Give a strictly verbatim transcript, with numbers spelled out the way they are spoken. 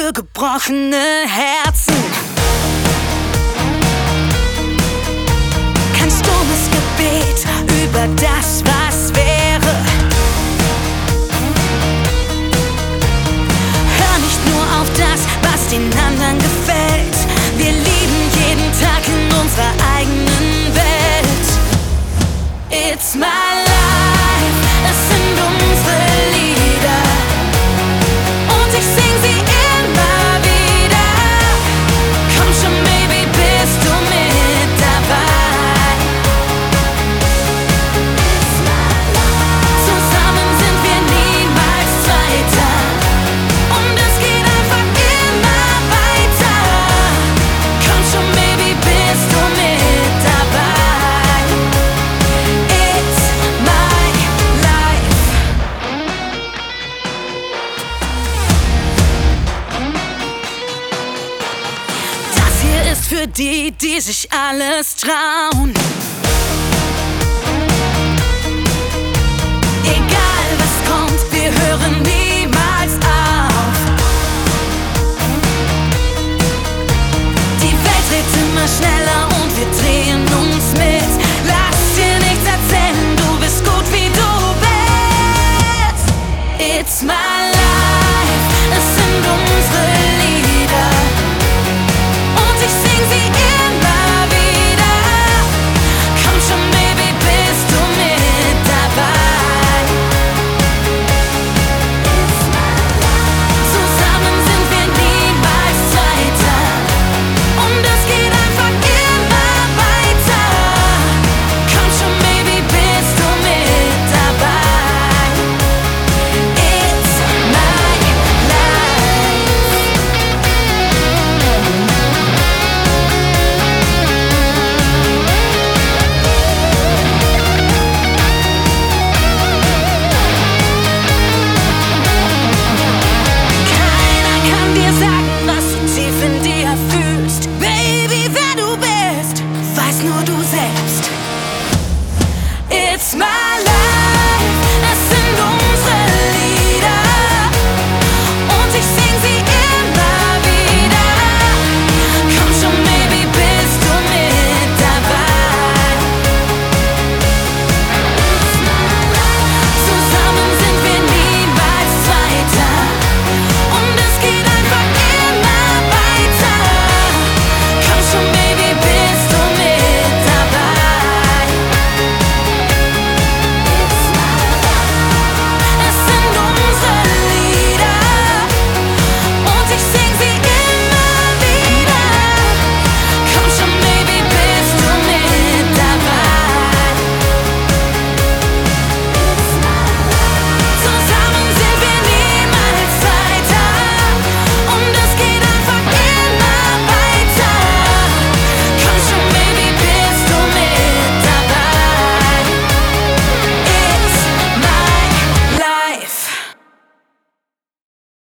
für gebrochene Herzen. Kein stummes Gebet über das, was wäre. Hör nicht nur auf das, was den anderen gefällt. Wir lieben jeden Tag in unserer eigenen Welt. It's my life, es sind unsere Lieder und ich sing sie immer wieder. Komm schon, Baby, bist du mit dabei? Zusammen sind wir niemals Zweiter und es geht einfach immer weiter. Komm schon, Baby, bist du mit dabei? It's my life. Das hier ist für die, die sich alles trauen. Egal was kommt, wir hören niemals auf. Die Welt dreht immer schneller und wir drehen uns mit. Lass dir nichts erzählen, du bist gut wie du bist. It's my life, es sind unsere Lieder und ich sing sie immer wieder. Komm schon, Baby, bist du mit dabei? Zusammen sind wir niemals Zweiter und es geht einfach immer weiter. Komm schon, Baby, bist du mit dabei? It's my life. Keiner kann dir sagen, was du tief in dir fühlst. Baby, wer du bist, weiß nur du selbst. It's my